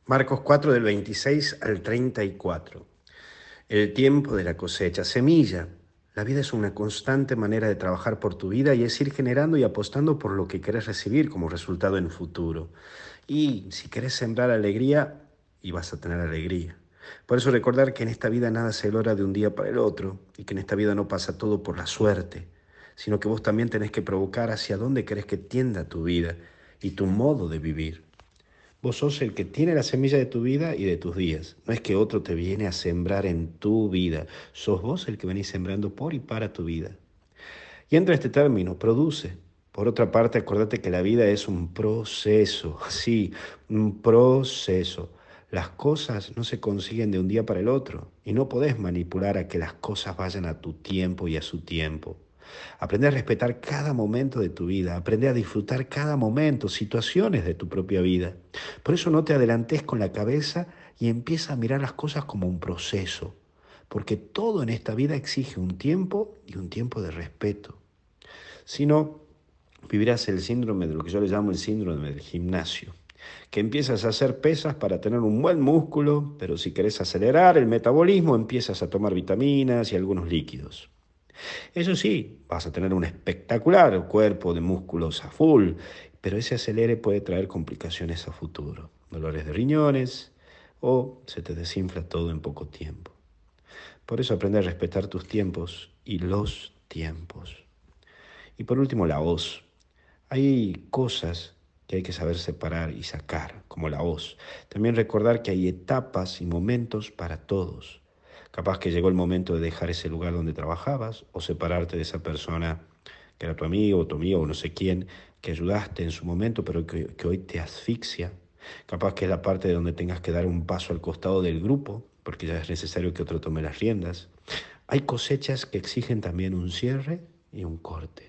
Marcos 4 del 26 al 34. El tiempo de la cosecha, semilla. La vida es una constante manera de trabajar por tu vida y es ir generando y apostando por lo que querés recibir como resultado en el futuro. Y si querés sembrar alegría, y vas a tener alegría. Por eso recordar que en esta vida nada se logra de un día para el otro y que en esta vida no pasa todo por la suerte, sino que vos también tenés que provocar hacia dónde querés que tienda tu vida y tu modo de vivir. Vos sos el que tiene la semilla de tu vida y de tus días. No es que otro te viene a sembrar en tu vida. Sos vos el que venís sembrando por y para tu vida. Y entra este término, produce. Por otra parte, acordate que la vida es un proceso, sí, un proceso. Las cosas no se consiguen de un día para el otro y no podés manipular a que las cosas vayan a tu tiempo y a su tiempo. Aprende a respetar cada momento de tu vida, aprende a disfrutar cada momento, situaciones de tu propia vida. Por eso no te adelantes con la cabeza y empieza a mirar las cosas como un proceso, porque todo en esta vida exige un tiempo y un tiempo de respeto. Si no, vivirás el síndrome de lo que yo le llamo el síndrome del gimnasio, que empiezas a hacer pesas para tener un buen músculo, pero si querés acelerar el metabolismo, empiezas a tomar vitaminas y algunos líquidos. Eso sí, vas a tener un espectacular cuerpo de músculos a full, pero ese acelere puede traer complicaciones a futuro, dolores de riñones o se te desinfla todo en poco tiempo. Por eso aprende a respetar tus tiempos y los tiempos. Y por último, la hoz. Hay cosas que hay que saber separar y sacar, como la hoz. También recordar que hay etapas y momentos para todos. Capaz que llegó el momento de dejar ese lugar donde trabajabas o separarte de esa persona que era tu amigo o no sé quién, que ayudaste en su momento, pero que hoy te asfixia. Capaz que es la parte de donde tengas que dar un paso al costado del grupo, porque ya es necesario que otro tome las riendas. Hay cosechas que exigen también un cierre y un corte.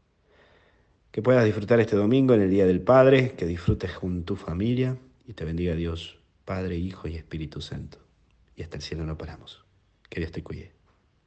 Que puedas disfrutar este domingo en el Día del Padre, que disfrutes con tu familia y te bendiga Dios, Padre, Hijo y Espíritu Santo. Y hasta el cielo no paramos. Que Dios te cuide.